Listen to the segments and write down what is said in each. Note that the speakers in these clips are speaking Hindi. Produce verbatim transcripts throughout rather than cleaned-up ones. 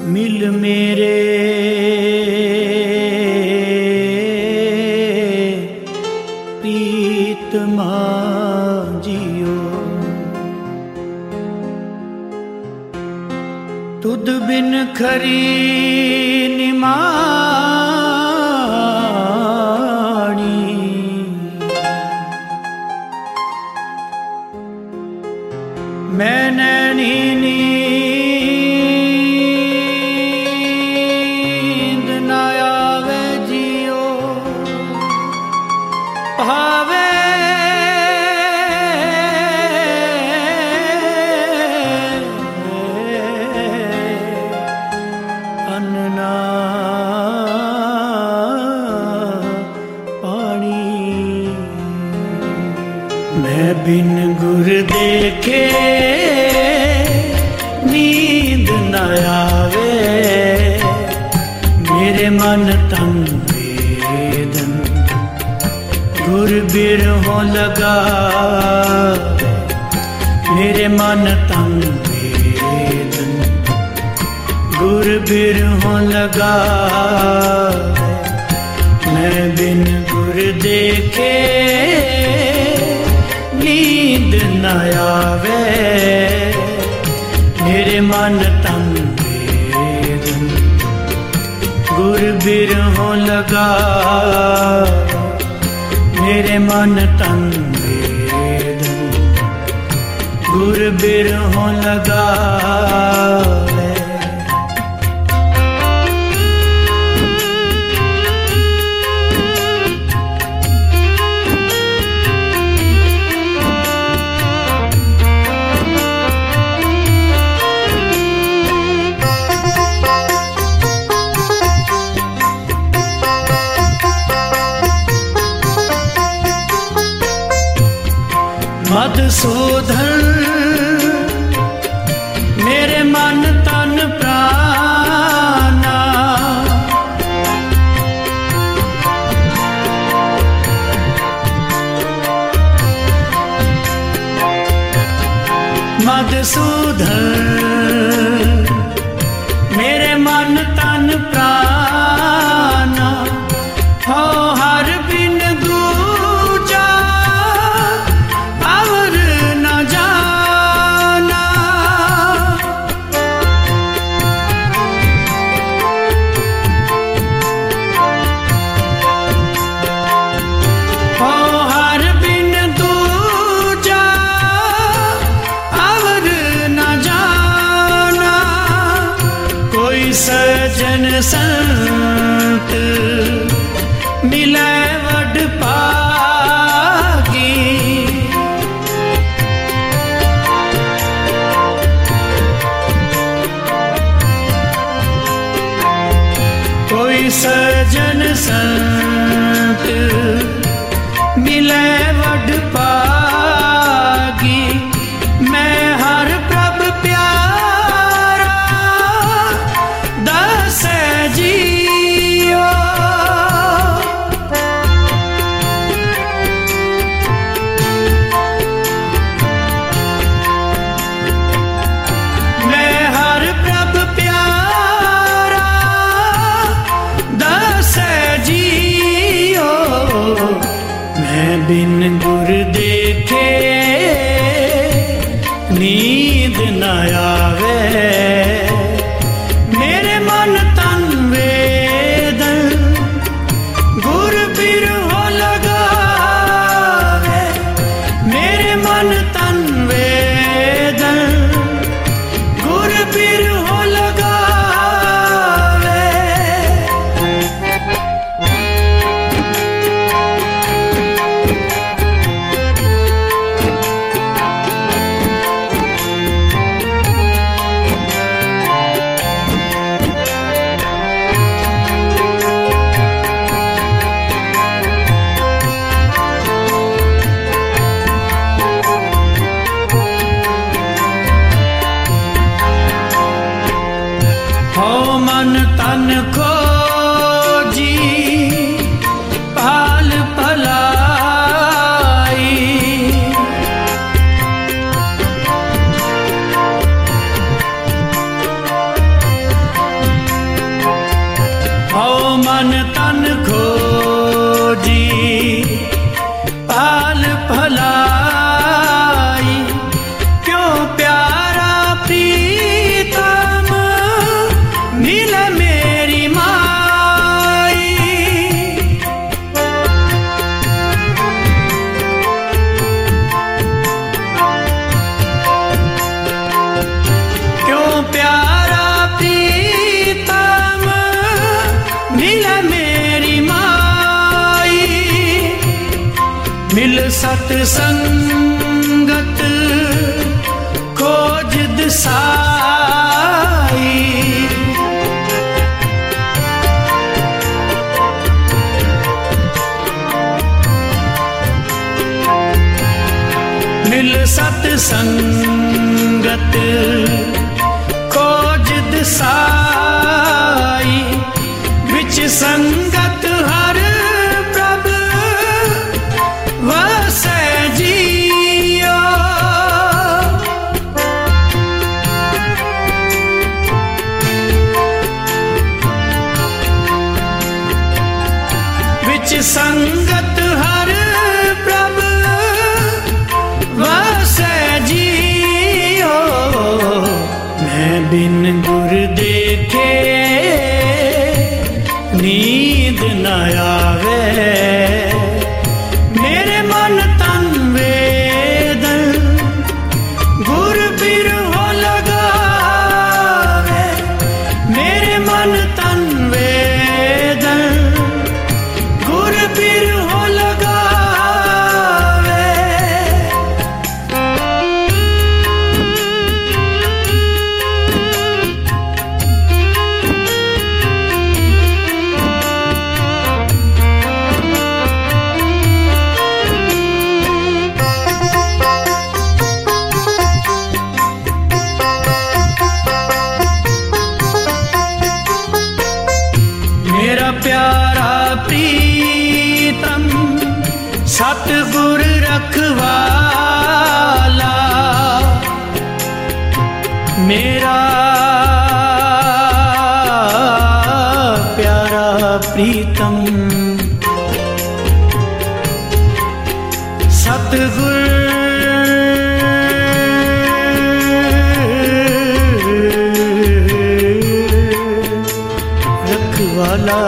मिल मेरे प्रीतमा जियो, तुद बिन खरी निमाणी, मैं नैनी नींद न आवे जियो, भावे अन्ना पानी, मैं बिन गुर देखे नींद न आवे, मेरे मन तन वेदन गुर बिरहों लगा, मेरे मन तन वेदन गुर बिरहों लगा, मैं बिन गुर देखे नींद न आवे, मेरे मन तन वेदन गुर बिरहों लगा, मेरे मन तन वेदन गुर बिरहों लगा। मधुसूदन मेरे मन तन प्राणा, मधुसूदन मेरे मन तन प्राणा, हो हर बिन दूजा और न जाना, हो हर बिन दूजा और न जाना, कोई सजन संत मिले वड पागी, कोई सजन संत मिले वड पागी, मैं हर प्रभ प्यारा दस जियो, मैं हर प्रभ प्यारा दस जियो, मैं बिन गुर देखे नींद न आवे, मेरे मन तन वेदन गुर बिरहों लगावे, मेरे मन तन वेदन गुर बिरहों लगावे। हो मन तन खोजी पाल पलाई, मन तन खोजी पाल भलाई, क्यों प्यारा प्रीतम मिले मेरी माई। क्यों प्यारा प्रीतम मिले मेरी माई, मिल सतसंगत खोज दिसाई। मिल सतसंगत खोज दिसाई, विच संगत हर प्रभ वसै जियो। विच संगत हर प्रभ वसै जियो। मैं बिन गुर देखे नींद न आवे, मेरे मन तन वेदन गुर बिर हो लगावे। मेरे मन तन वेदन गुर बिर हो लगावे। मेरा प्यारा प्रीतम सतगुर रखवाला, मेरा प्यारा प्रीतम सतगुर रखवाला।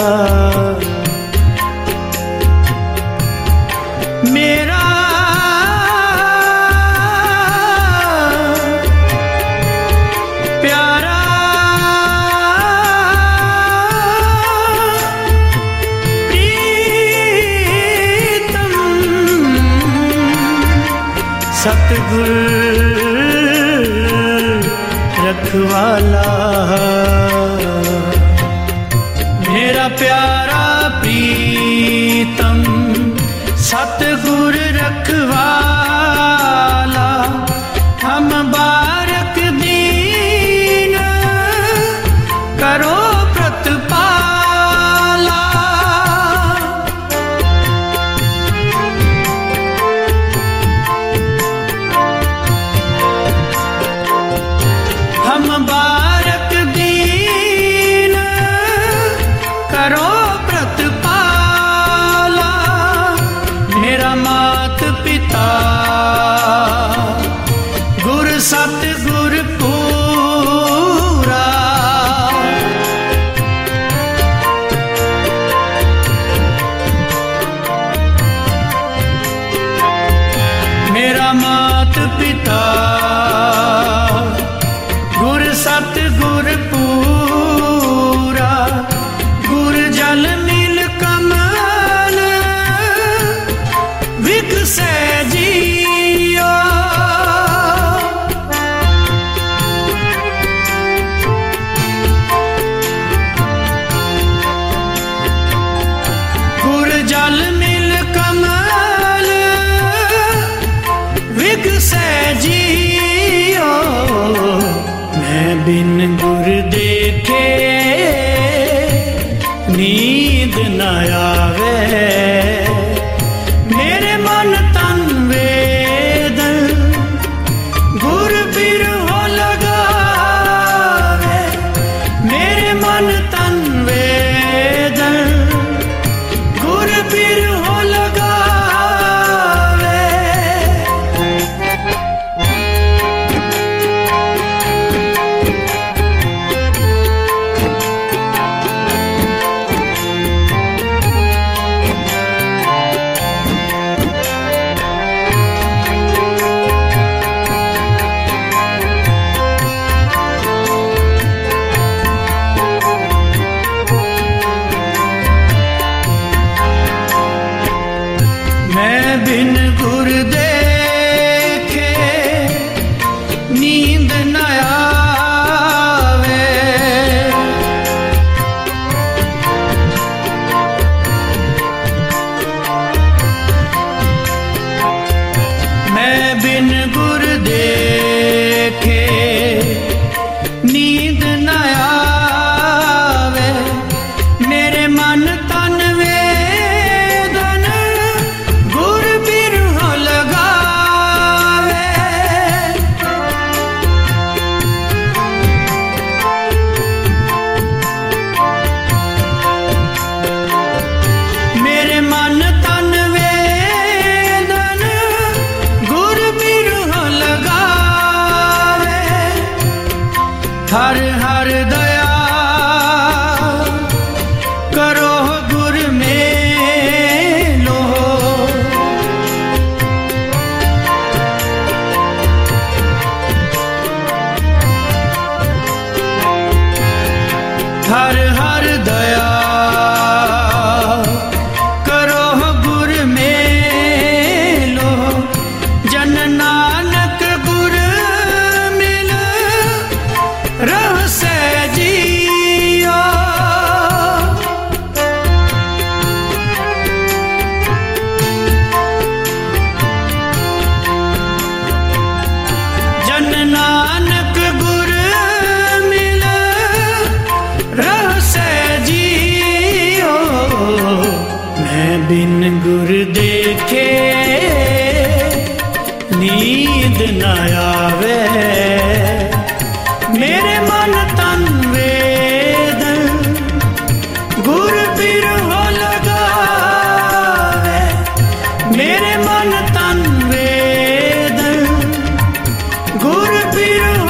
मेरा प्यारा प्रीतम सतगुर रखवाला। मेरा प्यारा प्रीतम सतगुर रखवाला, हम बारक दीन करो प्रतिपाला। हम बारक दीन करो प्रतिपाला। मेरा मात पिता गुर सतगुर पूरा, मेरा मात पिता गुर सतगुर पूरा। गुर जल नील कमल विकसै जियो। हर हर दया करो गुर मेलो। हर हर दया करो गुर मेलो। जन नानक गुर मिल रहसे जियो। जन नानक गुर मिल रहसे जियो। मैं बिन गुर देखे नींद न आवे। मेरे मन तन वेदन गुर बिरहो लगावे। मेरे मन तन वेदन गुर बिरहो